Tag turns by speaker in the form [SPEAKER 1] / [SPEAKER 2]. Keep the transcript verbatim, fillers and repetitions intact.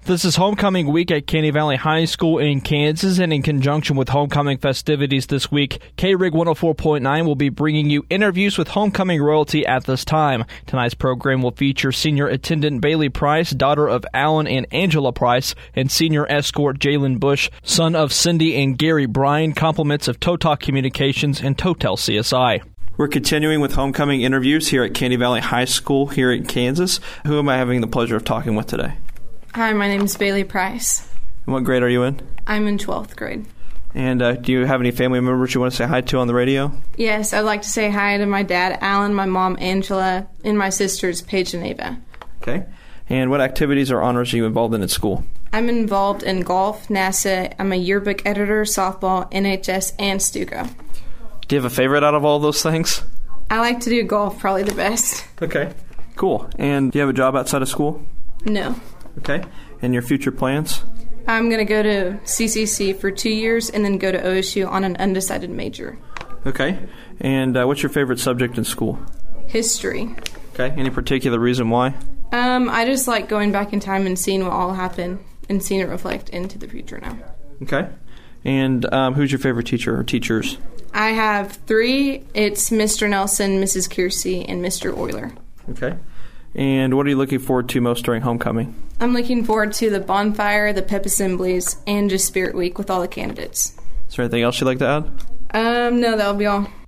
[SPEAKER 1] This is homecoming week at Caney Valley High School in Kansas, and in conjunction with homecoming festivities this week, K-Rig one oh four point nine will be bringing you interviews with homecoming royalty at this time. Tonight's program will feature senior attendant Bailey Price, daughter of Alan and Angela Price, and senior escort Jalen Bush, son of Cindy and Gary Bryan, compliments of Totalk Communications and Totel C S I. We're continuing with homecoming interviews here at Caney Valley High School here in Kansas. Who am I having the pleasure of talking with today?
[SPEAKER 2] Hi, my name is Bailey Price.
[SPEAKER 1] And what grade are you in?
[SPEAKER 2] I'm in twelfth grade.
[SPEAKER 1] And uh, do you have any family members you want to say hi to on the radio?
[SPEAKER 2] Yes, I'd like to say hi to my dad, Alan, my mom, Angela, and my sisters, Paige and Ava.
[SPEAKER 1] Okay. And what activities or honors are you involved in at school?
[SPEAKER 2] I'm involved in golf, NASA. I'm a yearbook editor, softball, N H S, and Stuco.
[SPEAKER 1] Do you have a favorite out of all those things?
[SPEAKER 2] I like to do golf, probably the best.
[SPEAKER 1] Okay. Cool. And do you have a job outside of school?
[SPEAKER 2] No.
[SPEAKER 1] Okay. And your future plans?
[SPEAKER 2] I'm going to go to C C C for two years and then go to O S U on an undecided major.
[SPEAKER 1] Okay. And uh, what's your favorite subject in school?
[SPEAKER 2] History.
[SPEAKER 1] Okay. Any particular reason why?
[SPEAKER 2] Um, I just like going back in time and seeing what all happened and seeing it reflect into the future now.
[SPEAKER 1] Okay. And um, who's your favorite teacher or teachers?
[SPEAKER 2] I have three. It's Mister Nelson, Missus Kiersey, and Mister Euler.
[SPEAKER 1] Okay. And what are you looking forward to most during homecoming?
[SPEAKER 2] I'm looking forward to the bonfire, the pep assemblies, and just Spirit Week with all the candidates.
[SPEAKER 1] Is there anything else you'd like to add?
[SPEAKER 2] Um, no, that'll be all.